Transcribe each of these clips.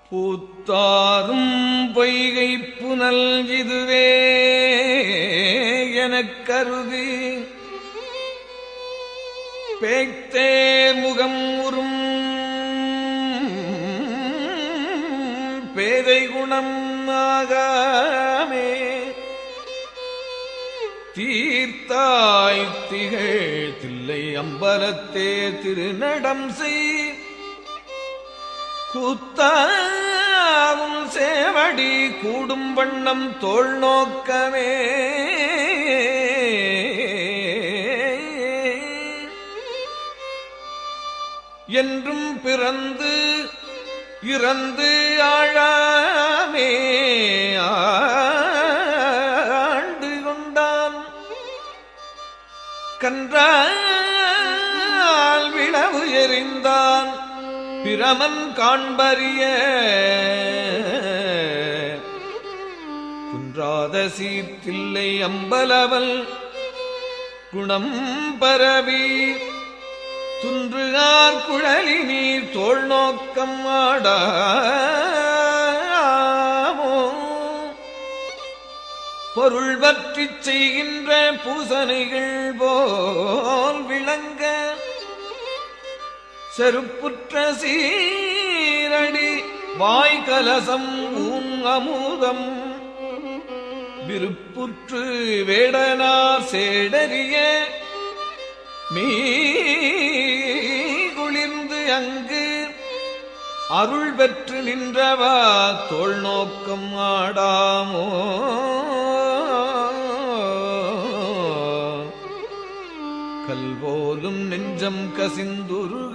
பூத்தாரும் பொய்கை புனல் இதுவே எனக் கருதி பேய்த்தேர் முகம் உறும் பேதை குணம் ஆகாமே தீர்த்தாய் திகழ் தில்லை அம்பலத்தே திருநடம் செய் கூத்தாவும் சேவடி கூடும் வண்ணம் தோள் நோக்கமே என்றும் பிறந்து இறந்து ஆழாமே ஆண்டு கொண்டான் கன்றால் விளவு எறிந்தான் பிரமன் காண்பறிய குன்றாத சீர்த்தில்லை அம்பலவல் குணம் பரவி துன்றுகார் குழலி நீர் தோள் நோக்கம் ஆடாமோ பொருள் பற்றிச் செய்கின்ற பூசனைகள் போல் விளங்க செருப்புற்ற சீரடி வாய்கலசம் அமுதம் விருப்புற்று வேடனார் சேடறிய மீ குளிர்ந்து அங்கு அருள் பெற்று நின்றவா தோள் நோக்கம் ஆடாமோ கல்போலும் நெஞ்சம் கசிந்துருக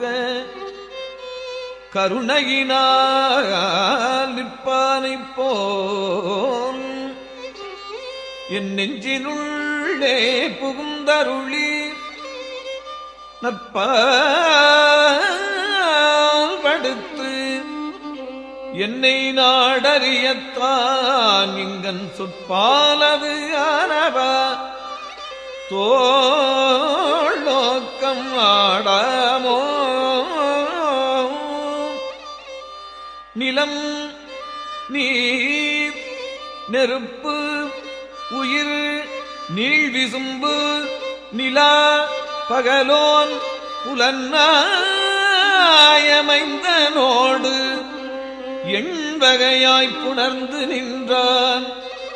கருணையினால் நிற்பானைப் போல் என் நெஞ்சினுள்ளே புகுந்தருளி நற்பால் படுத்து என்னை நாடறியத்தான் இங்கன் சொற்பாலது ஆனவா தோள் நோக்கம் ஆடாமோ நிலம் நீர் நெருப்பு உயிர் நீழ்விசும்பு நிலா பகலோன் புலன்னாயமைந்தனோடு எண்வகையாய்ப் புணர்ந்து நின்றான்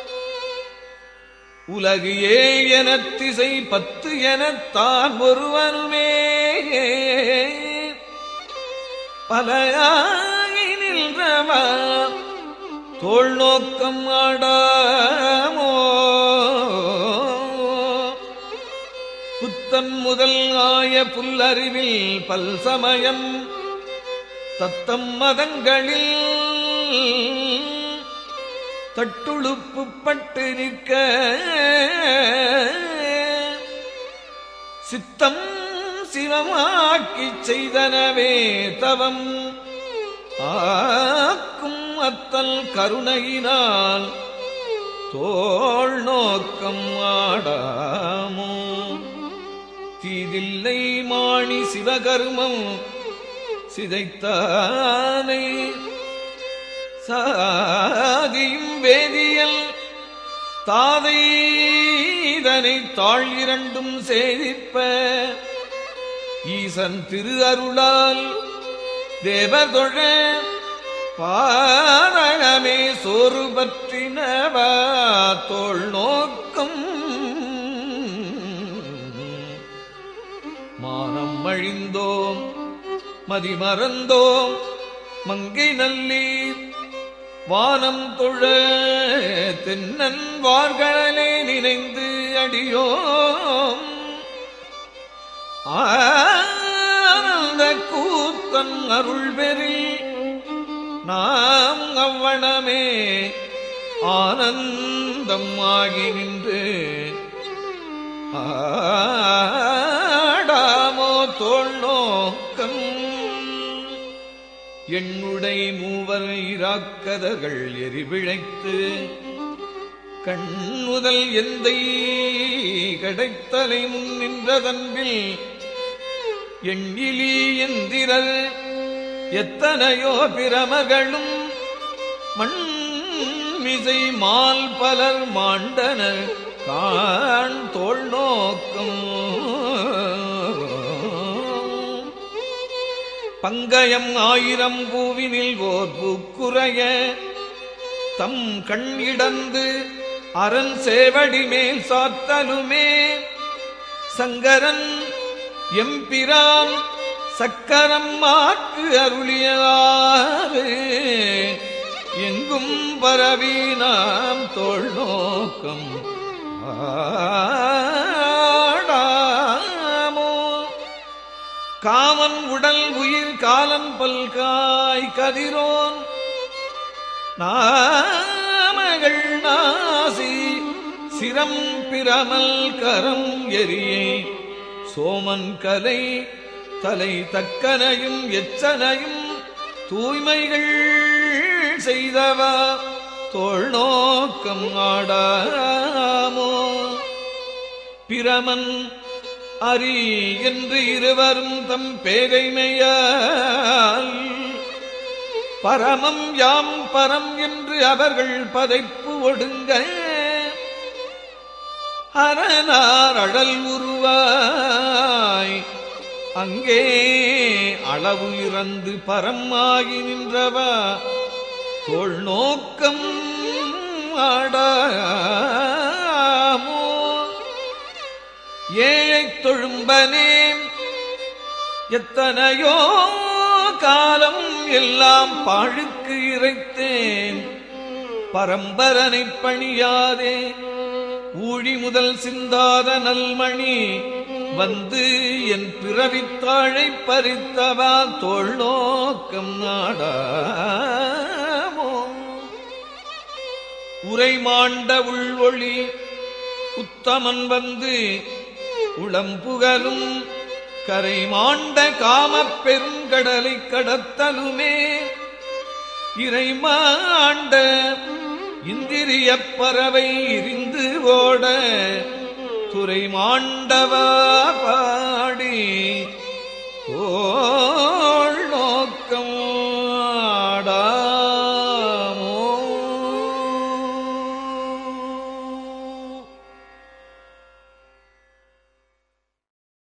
உலகு எனத் திசை 10 எனத்தான் ஒருவனுமே பலையாகி நின்றவா தோள் நோக்கம் ஆடாமோ புத்தன் முதல் ஆய புல்லறிவில் பல்சமயம் தத்தம் மதங்களில் தட்டுழுப்பு பட்டு நிற்க சித்தம் சிவமாக்கிச் செய்தனவே தவம் ஆக்கும் அத்தல் கருணையினால் தோள் நோக்கம் ஆடாமோ தீதில்லை மாணி சிவகர்மம் சிதைத்தானை சாதியும் வேதியல் தாதை இதனை தாழ் இரண்டும் சேதிப்ப ஈசன் திரு அருளால் தேவதொழ பாரணமே சோறு பற்றினவா தோள் நோக்கம் மானம் அழிந்தோம் மதிமறந்தோம் மங்கை நல்லீர் வானம் தொழ தென்னன் வார்களே நினைந்து அடியோம் ஆனந்த கூத்தன் அருள் பெறில் நாம் அவ்வளமே ஆனந்தம் ஆகி நின்று ஆடாமோ தோள் நோக்கம் எண்ணுடை மூவர் இராக்கதர்கள் எரிவிழைத்து கண்ணுதல் எந்தை கடைத்தலை முன் நின்றதன்பில் எண்ணிலி எந்திரர் எத்தனையோ பிரமகளும் மண்மிசை மால் பலர் மாண்டனர் காண் தோள் நோக்கம் பங்கயம் 1000 பூவினில் ஓர் பூக்குறைய தம் கண் இடந்து அரண் சேவடி மேல் சாத்தலுமே சங்கரன் எம்பிரான் சக்கரம் மாற்று அருளியாறு எங்கும் பரவி நாம் தோள் நோக்கம் ஆடாமோ காமன் உடல் உயிர் காலன் பல்காய் கதிரோன் நாமகள் நாசி சிரம் பிரமல் கரம் எரியை சோமன் கலை தலை தக்கனையும் எச்சனையும் தூய்மைகள் செய்தவா தோள் நோக்கம் ஆடாமோ பிரமன் அரி என்று இருவரும் தம் பேதைமையால் பரமம் யாம் பரம் என்று அவர்கள் பதைப்பு ஒடுங்க அரணார் அழல் உருவாய் அங்கே அளவு இறந்து பரமாகி நின்றவா தோள் நோக்கம் ஆடாமோ ஏழைத் தொழும்பனே எத்தனையோ காலம் எல்லாம் பாழுக்கு இறைத்தேன் பரம்பரனை பணியாதே ஊழி முதல் சிந்தாத நல்மணி வந்து என் பிறவித்தாழை பறித்தவா தோள் நோக்கம் நாடாமோ உரை மாண்ட உள்வொளி உத்தமன் வந்து உளம்புகலும் கரை மாண்ட காமப் பெருங்கடலை கடத்தலுமே இறை மாண்ட இந்திரிய பறவை இருந்து ஓட துறை மாண்டவா பாடி ஓ